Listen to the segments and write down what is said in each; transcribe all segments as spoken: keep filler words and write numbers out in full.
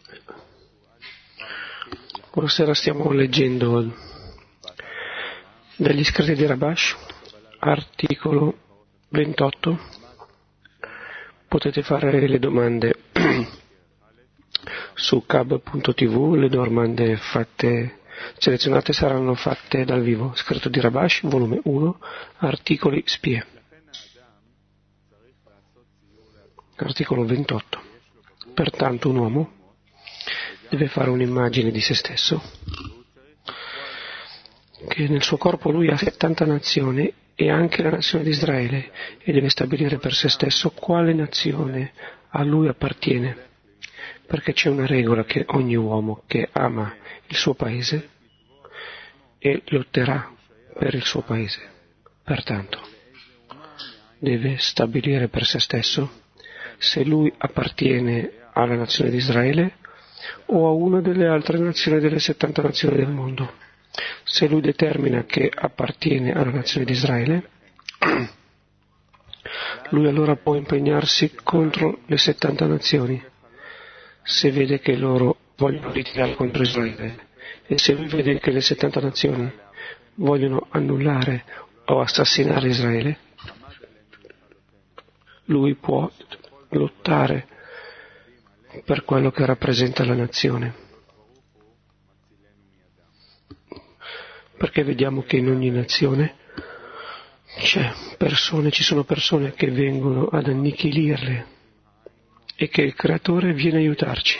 Ora sera stiamo leggendo dagli scritti di Rabash, articolo ventotto. Potete fare le domande su cab punto tv, le domande fatte, selezionate saranno fatte dal vivo. Scritto di Rabash, volume uno, articoli spie. Articolo ventotto. Pertanto un uomo deve fare un'immagine di se stesso, che nel suo corpo lui ha settanta nazioni e anche la nazione di Israele, e deve stabilire per se stesso quale nazione a lui appartiene, perché c'è una regola che ogni uomo che ama il suo paese e lotterà per il suo paese. Pertanto deve stabilire per se stesso se lui appartiene alla nazione di Israele o a una delle altre nazioni delle settanta nazioni del mondo. Se lui determina che appartiene alla nazione di Israele, lui allora può impegnarsi contro le settanta nazioni, se vede che loro vogliono litigare contro Israele, e se lui vede che le settanta nazioni vogliono annullare o assassinare Israele, lui può lottare per quello che rappresenta la nazione. Perché vediamo che in ogni nazione c'è persone, ci sono persone che vengono ad annichilirle e che il Creatore viene a aiutarci.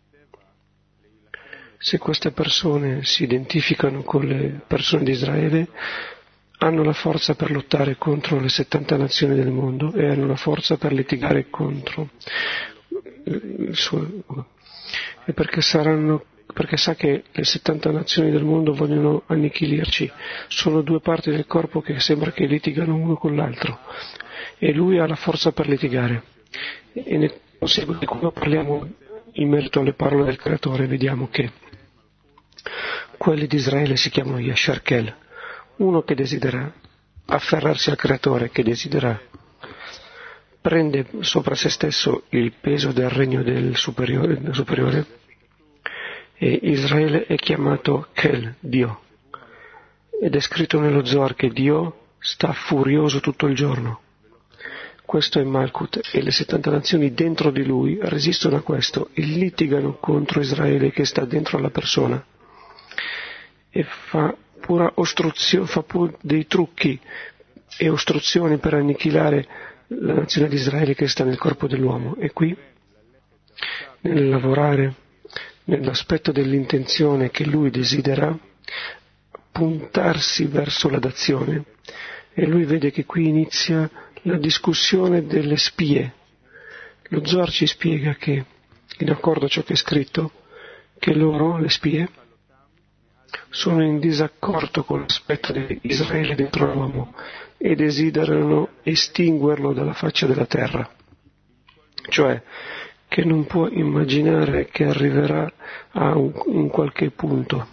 Se queste persone si identificano con le persone di Israele, hanno la forza per lottare contro le settanta nazioni del mondo e hanno la forza per litigare contro il suo, e perché saranno perché sa che le settanta nazioni del mondo vogliono annichilirci. Sono due parti del corpo che sembra che litigano uno con l'altro, e lui ha la forza per litigare. E nel proseguo, quando parliamo in merito alle parole del Creatore, vediamo che quelli di Israele si chiamano Yasharkel, uno che desidera afferrarsi al Creatore, che desidera prende sopra se stesso il peso del regno del superiore, del superiore. E Israele è chiamato Kel, Dio, ed è scritto nello Zohar che Dio sta furioso tutto il giorno. Questo è Malkut, e le settanta nazioni dentro di lui resistono a questo e litigano contro Israele che sta dentro alla persona, e fa pura ostruzione, fa pure dei trucchi e ostruzioni per annichilare la nazione di Israele che sta nel corpo dell'uomo. E qui, nel lavorare nell'aspetto dell'intenzione che lui desidera puntarsi verso la dazione, e lui vede che qui inizia la discussione delle spie. Lo Zohar ci spiega che, in accordo a ciò che è scritto, che loro, le spie, sono in disaccordo con l'aspetto di Israele dentro l'uomo e desiderano estinguerlo dalla faccia della terra, cioè che non può immaginare che arriverà a un, un qualche punto,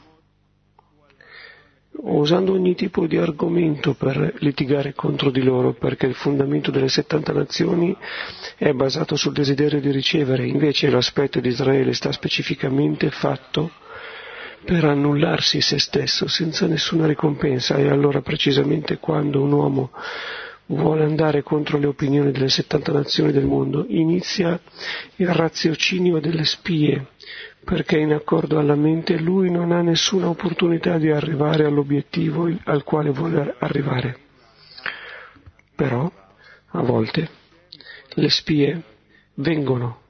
usando ogni tipo di argomento per litigare contro di loro, perché il fondamento delle settanta nazioni è basato sul desiderio di ricevere. Invece l'aspetto di Israele sta specificamente fatto per annullarsi se stesso senza nessuna ricompensa. E allora precisamente quando un uomo vuole andare contro le opinioni delle settanta nazioni del mondo, inizia il raziocinio delle spie, perché in accordo alla mente lui non ha nessuna opportunità di arrivare all'obiettivo al quale vuole arrivare. Però, a volte, le spie vengono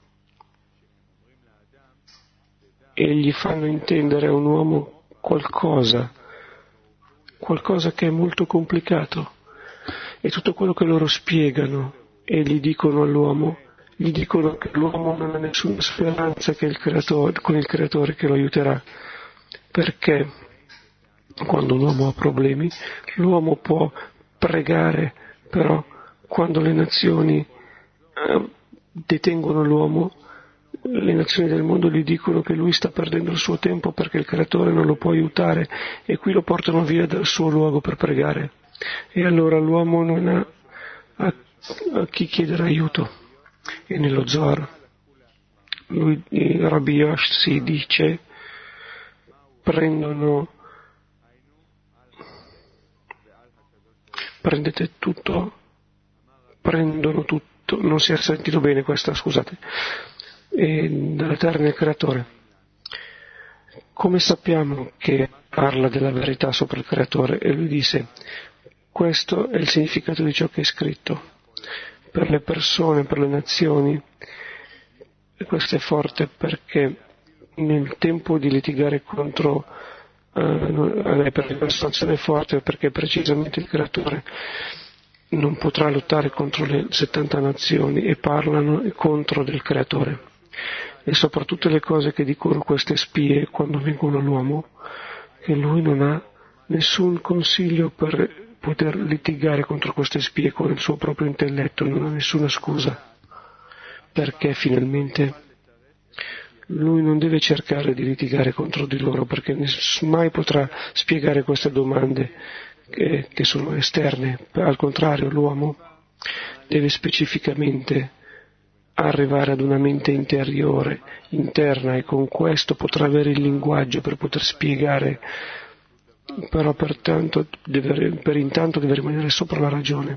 e gli fanno intendere a un uomo qualcosa, qualcosa che è molto complicato. E tutto quello che loro spiegano e gli dicono all'uomo, gli dicono che l'uomo non ha nessuna speranza che il creatore, con il Creatore che lo aiuterà, perché quando un uomo ha problemi, l'uomo può pregare, però quando le nazioni eh, detengono l'uomo, le nazioni del mondo gli dicono che lui sta perdendo il suo tempo perché il Creatore non lo può aiutare, e qui lo portano via dal suo luogo per pregare. E allora l'uomo non ha a, a chi chiedere aiuto. E nello Zohar lui, Rabbi Yossi dice, prendono, prendete tutto, prendono tutto, non si è sentito bene questa, scusate, e dalla terra nel creatore. Come sappiamo che parla della verità sopra il creatore? E lui disse, questo è il significato di ciò che è scritto. Per le persone, per le nazioni, e questo è forte perché nel tempo di litigare contro, eh, per la situazione è forte perché precisamente il creatore non potrà lottare contro le settanta nazioni e parlano contro del creatore. E soprattutto le cose che dicono queste spie quando vengono all'uomo, che lui non ha nessun consiglio per poter litigare contro queste spie con il suo proprio intelletto, non ha nessuna scusa, perché finalmente lui non deve cercare di litigare contro di loro, perché mai potrà spiegare queste domande che, che sono esterne. Al contrario, l'uomo deve specificamente arrivare ad una mente interiore, interna, e con questo potrà avere il linguaggio per poter spiegare, però pertanto deve, per intanto deve rimanere sopra la ragione.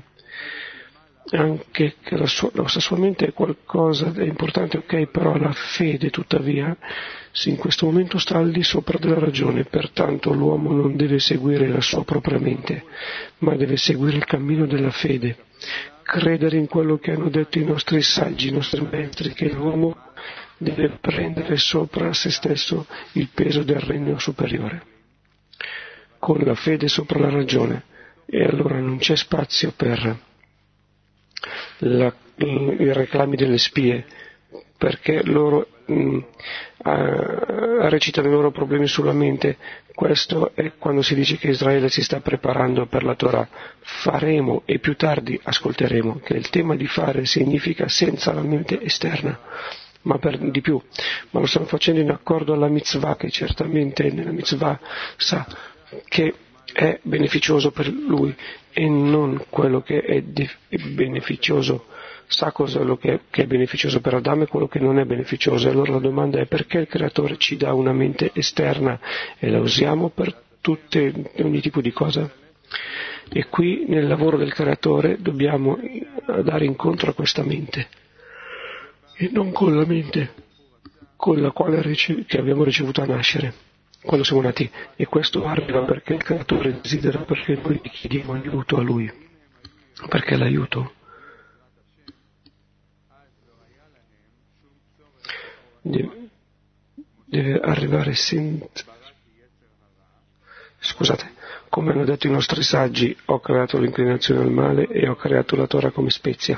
Anche che la sua, la sua mente è qualcosa è importante, ok, però la fede tuttavia sì, in questo momento sta al di sopra della ragione, pertanto l'uomo non deve seguire la sua propria mente, ma deve seguire il cammino della fede, credere in quello che hanno detto i nostri saggi, i nostri maestri, che l'uomo deve prendere sopra se stesso il peso del regno superiore, con la fede sopra la ragione, e allora non c'è spazio per la, i reclami delle spie, perché loro mh, uh, recitano i loro problemi sulla mente. Questo è quando si dice che Israele si sta preparando per la Torah. Faremo e più tardi ascolteremo, che il tema di fare significa senza la mente esterna, ma per di più, ma lo stiamo facendo in accordo alla mitzvah, che certamente nella mitzvah sa che è beneficioso per lui e non quello che è, dif- è beneficioso, sa cosa è, lo che, è, che è beneficioso per Adamo e quello che non è beneficioso. E allora la domanda è: perché il creatore ci dà una mente esterna e la usiamo per tutte, ogni tipo di cosa? E qui nel lavoro del creatore dobbiamo dare incontro a questa mente, e non con la mente con la quale rice- che abbiamo ricevuto a nascere quando siamo nati, e questo arriva perché il creatore desidera, perché noi gli chiediamo aiuto a lui, perché l'aiuto deve, deve arrivare senza, scusate, come hanno detto i nostri saggi, ho creato l'inclinazione al male e ho creato la Torah come spezia.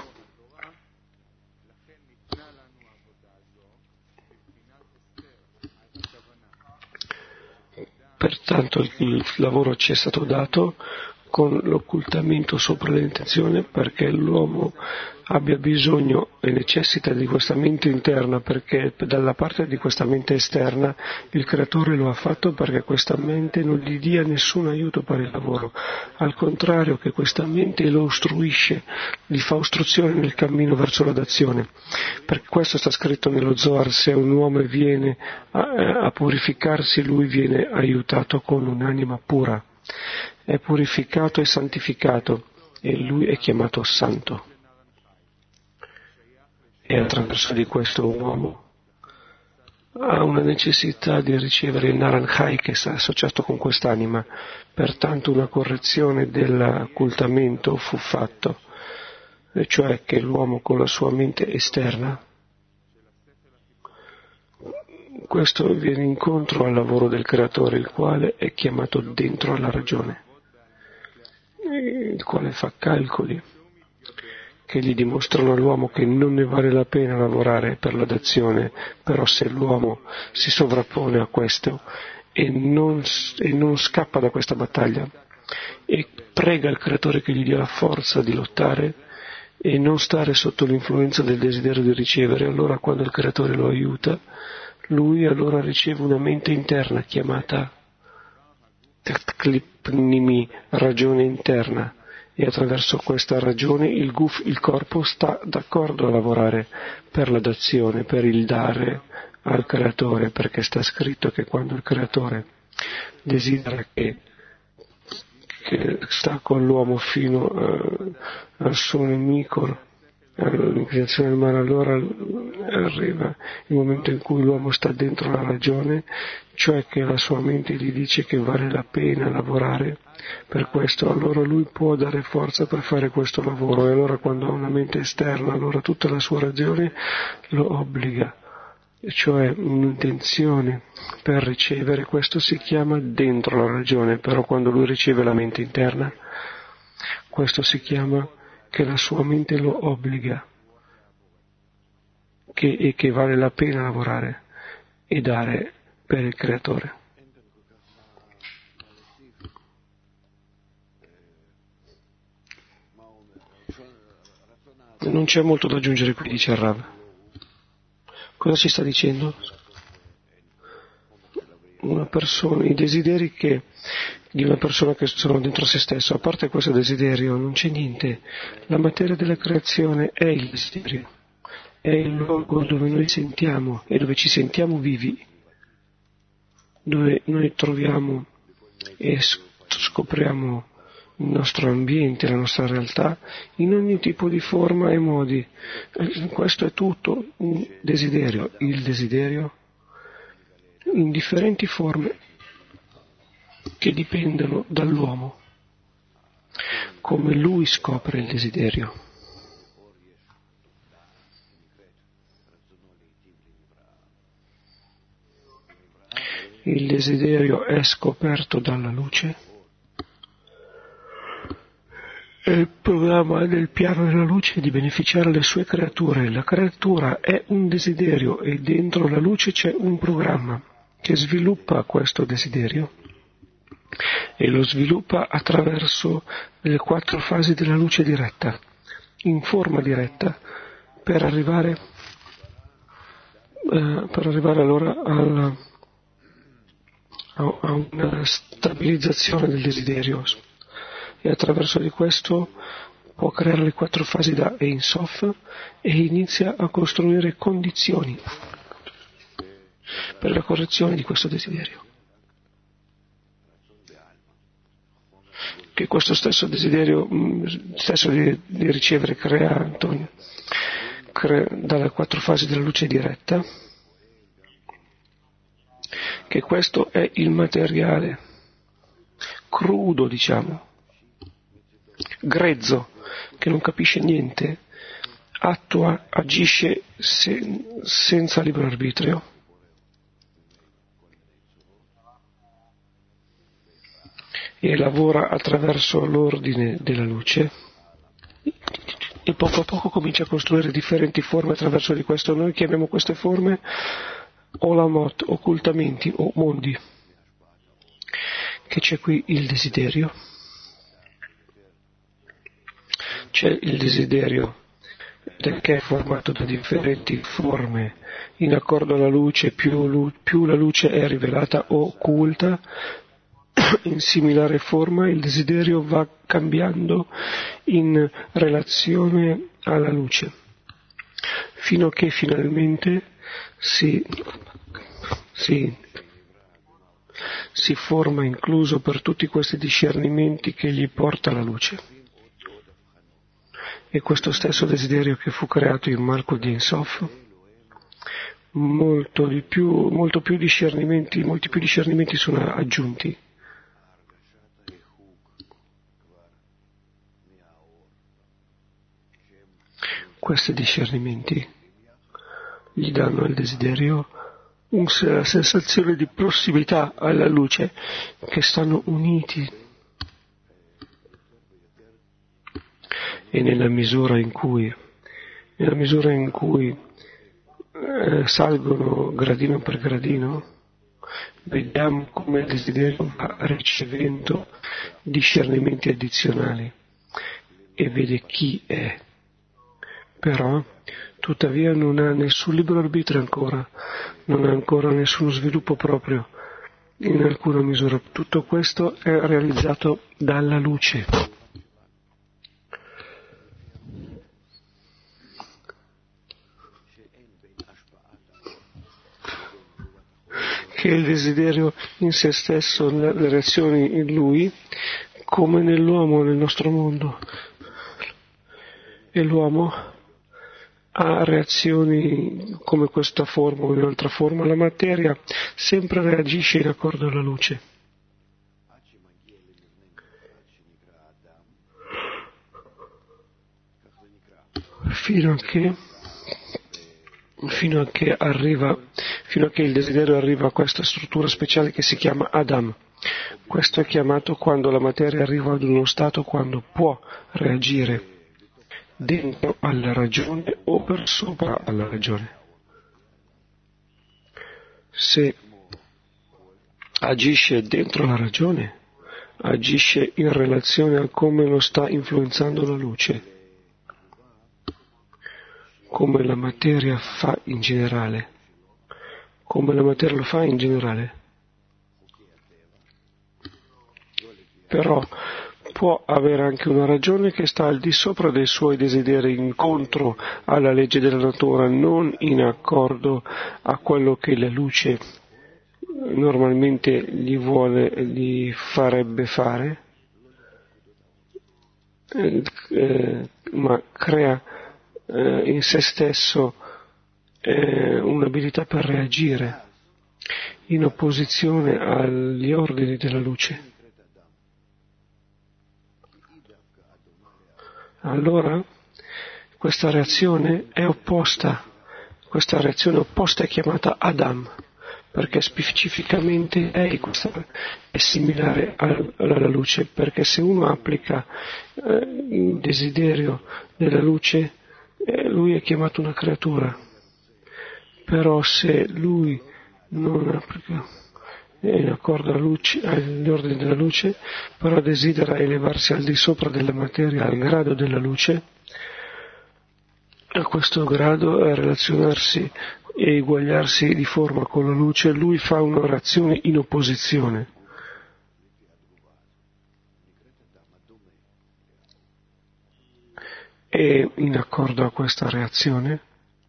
Pertanto il lavoro ci è stato dato con l'occultamento sopra l'intenzione, perché l'uomo abbia bisogno e necessita di questa mente interna, perché dalla parte di questa mente esterna il creatore lo ha fatto perché questa mente non gli dia nessun aiuto per il lavoro, al contrario che questa mente lo ostruisce, gli fa ostruzione nel cammino verso l'azione. Perché questo sta scritto nello Zohar: se un uomo viene a, a purificarsi, lui viene aiutato con un'anima pura, è purificato e santificato, e lui è chiamato santo. E attraverso di questo un uomo ha una necessità di ricevere il Naranjai che sta associato con quest'anima. Pertanto una correzione dell'occultamento fu fatto, e cioè che l'uomo con la sua mente esterna, questo viene incontro al lavoro del creatore, il quale è chiamato dentro alla ragione, il quale fa calcoli che gli dimostrano all'uomo che non ne vale la pena lavorare per l'azione, però se l'uomo si sovrappone a questo e non, e non scappa da questa battaglia e prega il creatore che gli dia la forza di lottare e non stare sotto l'influenza del desiderio di ricevere, allora quando il creatore lo aiuta, lui allora riceve una mente interna chiamata Tklippnimi, ragione interna, E attraverso questa ragione il guf, il corpo, sta d'accordo a lavorare per la dazione, per il dare al creatore, perché sta scritto che quando il creatore desidera che, che sta con l'uomo fino a, al suo nemico, all'inclinazione del male, allora arriva il momento in cui l'uomo sta dentro la ragione, cioè che la sua mente gli dice che vale la pena lavorare per questo, allora lui può dare forza per fare questo lavoro, e allora quando ha una mente esterna, allora tutta la sua ragione lo obbliga, cioè un'intenzione per ricevere. Questo si chiama dentro la ragione, però quando lui riceve la mente interna, questo si chiama che la sua mente lo obbliga, che, e che vale la pena lavorare e dare per il creatore. Non c'è molto da aggiungere qui, dice il Rav. Cosa ci sta dicendo? Una persona, i desideri che, di una persona che sono dentro se stesso, a parte questo desiderio non c'è niente. La materia della creazione è il desiderio, è il luogo dove noi sentiamo e dove ci sentiamo vivi, dove noi troviamo e scopriamo il nostro ambiente, la nostra realtà, in ogni tipo di forma e modi. Questo è tutto un desiderio, il desiderio in differenti forme che dipendono dall'uomo, come lui scopre il desiderio. Il desiderio è scoperto dalla luce. E il programma del piano della luce è di beneficiare le sue creature. La creatura è un desiderio e dentro la luce c'è un programma che sviluppa questo desiderio e lo sviluppa attraverso le quattro fasi della luce diretta, in forma diretta, per arrivare, eh, per arrivare allora alla, a, a una stabilizzazione del desiderio. E attraverso di questo può creare le quattro fasi da Ein Sof e inizia a costruire condizioni per la correzione di questo desiderio. Che questo stesso desiderio stesso di, di ricevere crea Antonio crea, dalle quattro fasi della luce diretta, che questo è il materiale crudo, diciamo, grezzo, che non capisce niente, attua, agisce se, senza libero arbitrio. E lavora attraverso l'ordine della luce e poco a poco comincia a costruire differenti forme attraverso di questo. Noi chiamiamo queste forme olamot, occultamenti o mondi, che c'è qui il desiderio. C'è il desiderio che è formato da differenti forme, in accordo alla luce, più, lu- più la luce è rivelata o occulta, in similare forma il desiderio va cambiando in relazione alla luce, fino a che finalmente si, si, si forma incluso per tutti questi discernimenti che gli porta la luce. E questo stesso desiderio che fu creato in Malkut di Ein Sof, molto di più, molto più discernimenti, molti più discernimenti sono aggiunti. Questi discernimenti gli danno al desiderio una sensazione di prossimità alla luce, che stanno uniti. E nella misura in cui, nella misura in cui eh, salgono gradino per gradino, vediamo come il desiderio va ricevendo discernimenti addizionali e vede chi è. Però, tuttavia, non ha nessun libero arbitrio ancora, non ha ancora nessuno sviluppo proprio, in alcuna misura. Tutto questo è realizzato dalla luce. che il desiderio in se stesso, le reazioni in lui, come nell'uomo, nel nostro mondo. E l'uomo ha reazioni come questa forma o in un'altra forma. La materia sempre reagisce in accordo alla luce. Fino a che, fino a che arriva, fino a che il desiderio arriva a questa struttura speciale che si chiama Adam. Questo è chiamato quando la materia arriva ad uno stato quando può reagire dentro alla ragione o per sopra alla ragione. Se agisce dentro la ragione, agisce in relazione a come lo sta influenzando la luce, come la materia fa in generale, come la materia lo fa in generale. Però può avere anche una ragione che sta al di sopra dei suoi desideri, incontro alla legge della natura, non in accordo a quello che la luce normalmente gli vuole, gli farebbe fare, eh, eh, ma crea eh, in se stesso eh, un'abilità per reagire in opposizione agli ordini della luce. Allora questa reazione è opposta, questa reazione opposta è chiamata Adam, perché specificamente è, è similare alla luce, perché se uno applica eh, il desiderio della luce, eh, lui è chiamato una creatura, però se lui non applica è in accordo alla luce, agli ordini della luce, però desidera elevarsi al di sopra della materia, al grado della luce, a questo grado a relazionarsi e eguagliarsi di forma con la luce, lui fa una reazione in opposizione. E in accordo a questa reazione,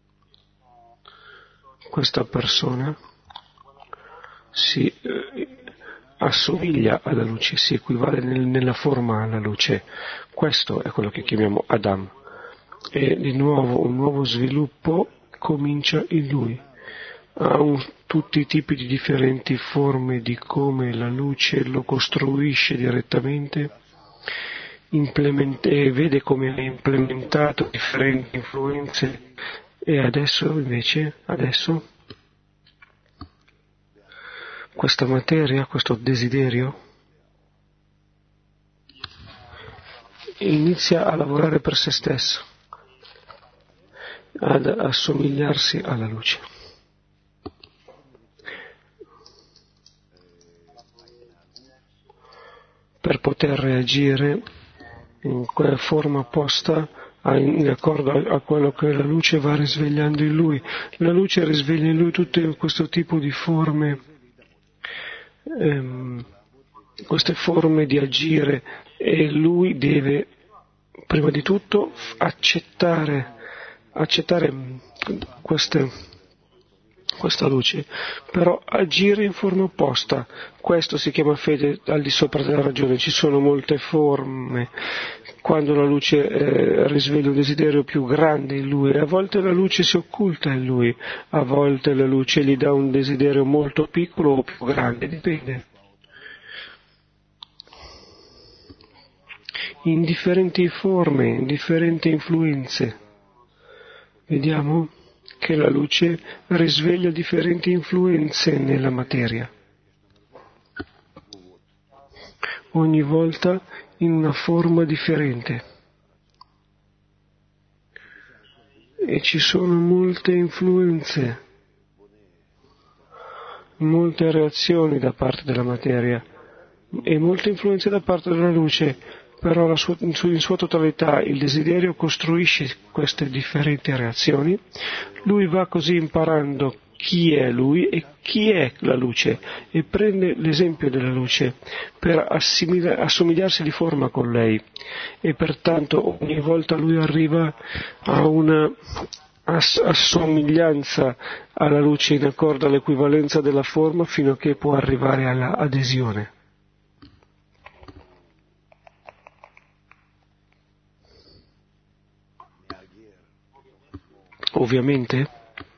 questa persona si eh, assomiglia alla luce, si equivale nel, nella forma alla luce. Questo è quello che chiamiamo Adam. E di nuovo un nuovo sviluppo comincia in lui. Ha un, tutti i tipi di differenti forme di come la luce lo costruisce direttamente, e vede come ha implementato differenti influenze, e adesso invece, adesso, questa materia, questo desiderio, inizia a lavorare per se stesso, ad assomigliarsi alla luce. Per poter reagire in quella forma opposta, in accordo a quello che la luce va risvegliando in lui. La luce risveglia in lui tutte questo tipo di forme, ehm, queste forme di agire, e lui deve prima di tutto accettare, accettare queste, questa luce, però agire in forma opposta. Questo si chiama fede al di sopra della ragione. Ci sono molte forme quando la luce eh, risveglia un desiderio più grande in lui, a volte la luce si occulta in lui, a volte la luce gli dà un desiderio molto piccolo o più grande, dipende. In differenti forme, in differenti influenze. Vediamo che la luce risveglia differenti influenze nella materia, ogni volta in una forma differente, e ci sono molte influenze, molte reazioni da parte della materia e molte influenze da parte della luce. Però la sua, in, sua, in sua totalità il desiderio costruisce queste differenti reazioni, lui va così imparando chi è lui e chi è la luce, e prende l'esempio della luce per assomigliarsi di forma con lei, e pertanto ogni volta lui arriva a una assomiglianza alla luce in accordo all'equivalenza della forma fino a che può arrivare alla adesione. Ovviamente,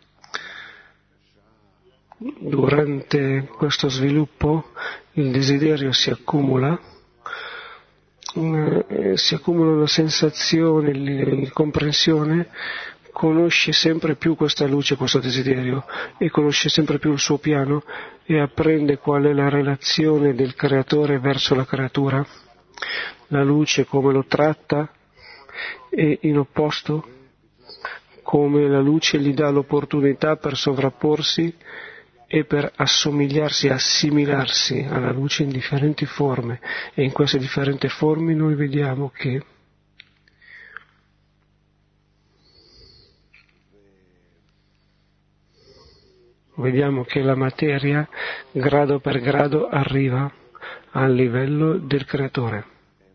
durante questo sviluppo il desiderio si accumula, una, eh, si accumula una sensazione, la comprensione, conosce sempre più questa luce, questo desiderio, e conosce sempre più il suo piano e apprende qual è la relazione del creatore verso la creatura, la luce come lo tratta e in opposto come la luce gli dà l'opportunità per sovrapporsi e per assomigliarsi, assimilarsi alla luce in differenti forme, e in queste differenti forme noi vediamo che vediamo che la materia grado per grado arriva al livello del creatore.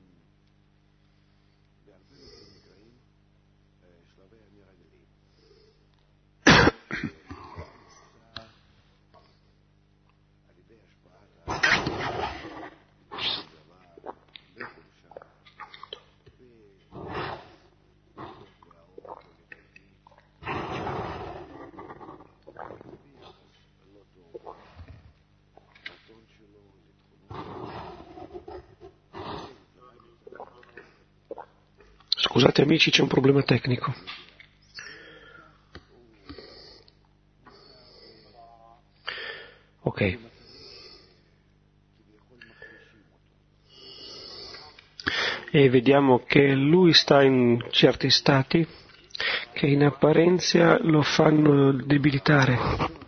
Scusate amici, c'è un problema tecnico. Ok. E vediamo che lui sta in certi stati che in apparenza lo fanno debilitare.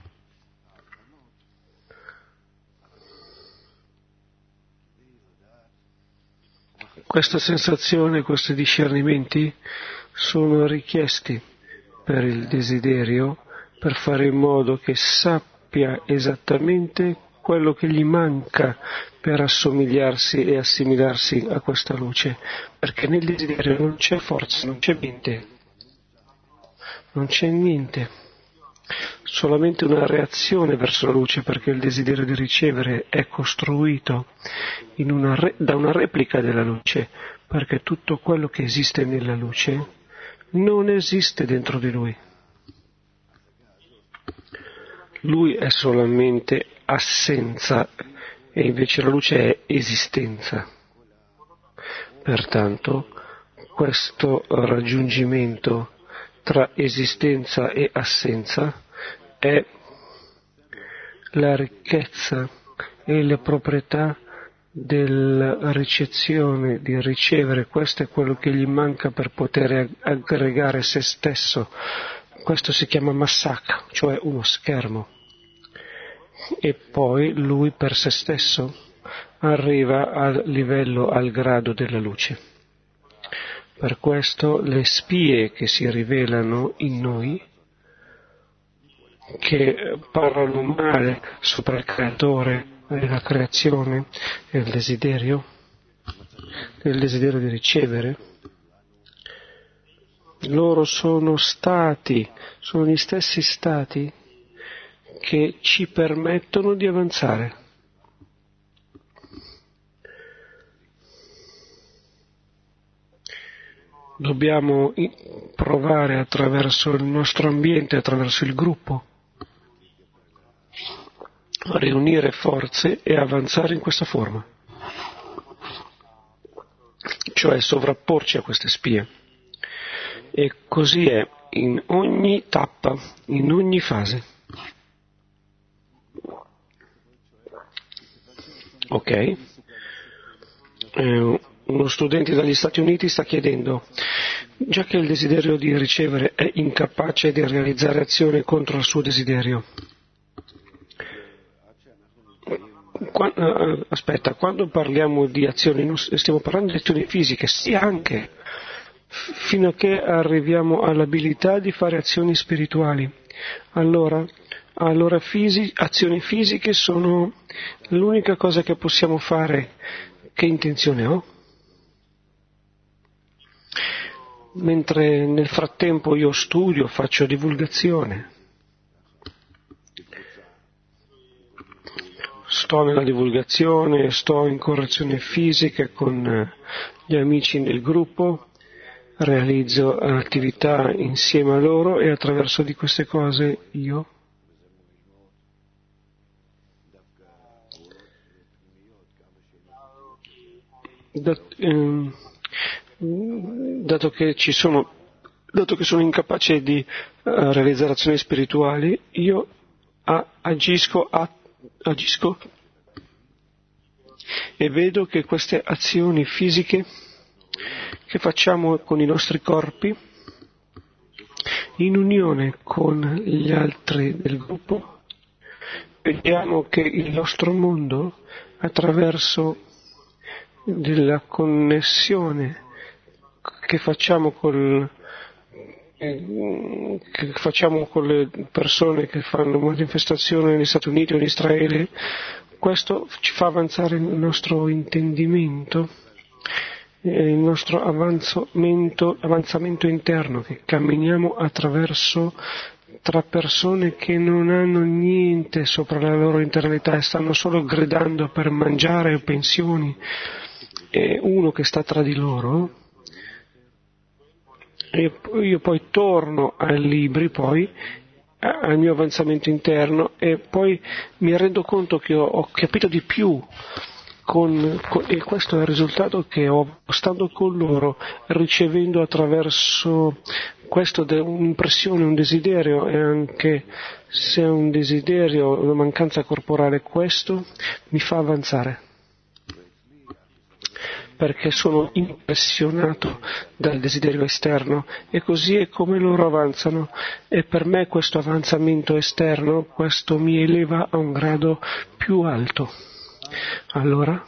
Questa sensazione, questi discernimenti sono richiesti per il desiderio per fare in modo che sappia esattamente quello che gli manca per assomigliarsi e assimilarsi a questa luce, perché nel desiderio non c'è forza, non c'è niente, non c'è niente. Solamente una reazione verso la luce, perché il desiderio di ricevere è costruito in una re- da una replica della luce, perché tutto quello che esiste nella luce non esiste dentro di lui. Lui è solamente assenza e invece la luce è esistenza. Pertanto questo raggiungimento tra esistenza e assenza è la ricchezza e le proprietà della ricezione, di ricevere. Questo è quello che gli manca per poter aggregare se stesso. Questo si chiama massak, cioè uno schermo. E poi lui per se stesso arriva al livello, al grado della luce. Per questo le spie che si rivelano in noi, che parlano male sopra il creatore e la creazione e il desiderio, il desiderio di ricevere, loro sono stati, sono gli stessi stati che ci permettono di avanzare. Dobbiamo provare attraverso il nostro ambiente, attraverso il gruppo, a riunire forze e avanzare in questa forma, cioè sovrapporci a queste spie. E così è in ogni tappa, in ogni fase. Ok? Eh, uno studente dagli Stati Uniti sta chiedendo, già che il desiderio di ricevere è incapace di realizzare azione contro il suo desiderio, Qua, eh, aspetta, quando parliamo di azioni, non stiamo parlando di azioni fisiche, sì anche, fino a che arriviamo all'abilità di fare azioni spirituali. Allora, allora fisi, azioni fisiche sono l'unica cosa che possiamo fare. Che intenzione ho? Mentre nel frattempo io studio, faccio divulgazione. sto nella divulgazione, sto in correzione fisica con gli amici nel gruppo, realizzo attività insieme a loro e attraverso di queste cose io dat, ehm, dato che ci sono dato che sono incapace di uh, realizzare azioni spirituali, io a, agisco, a, agisco e vedo che queste azioni fisiche che facciamo con i nostri corpi, in unione con gli altri del gruppo, vediamo che il nostro mondo, attraverso della connessione che facciamo col che facciamo con le persone che fanno manifestazioni negli Stati Uniti o in Israele, questo ci fa avanzare il nostro intendimento, il nostro avanzamento, avanzamento interno, che camminiamo attraverso tra persone che non hanno niente sopra la loro internetà e stanno solo gridando per mangiare o pensioni, e uno che sta tra di loro. E io poi torno ai libri, poi al mio avanzamento interno, e poi mi rendo conto che ho, ho capito di più con, con, e questo è il risultato che ho stando con loro, ricevendo attraverso questo de, un'impressione, un desiderio, e anche se è un desiderio, una mancanza corporale, questo mi fa avanzare, perché sono impressionato dal desiderio esterno, e così è come loro avanzano, e per me questo avanzamento esterno, questo mi eleva a un grado più alto. Allora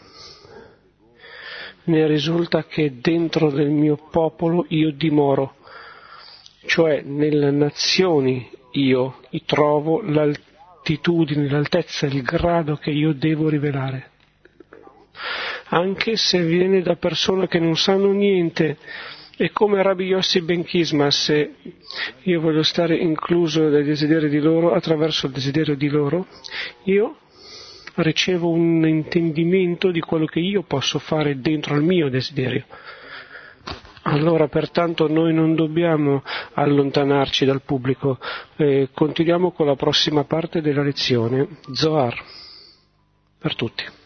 ne risulta che dentro del mio popolo io dimoro, cioè nelle nazioni io trovo l'altitudine, l'altezza, il grado che io devo rivelare. Anche se viene da persone che non sanno niente, e come Rabbi Yossi Ben Kisma, se io voglio stare incluso dai desideri di loro, attraverso il desiderio di loro, io ricevo un intendimento di quello che io posso fare dentro il mio desiderio. Allora, pertanto, noi non dobbiamo allontanarci dal pubblico. Eh, continuiamo con la prossima parte della lezione, Zohar, per tutti.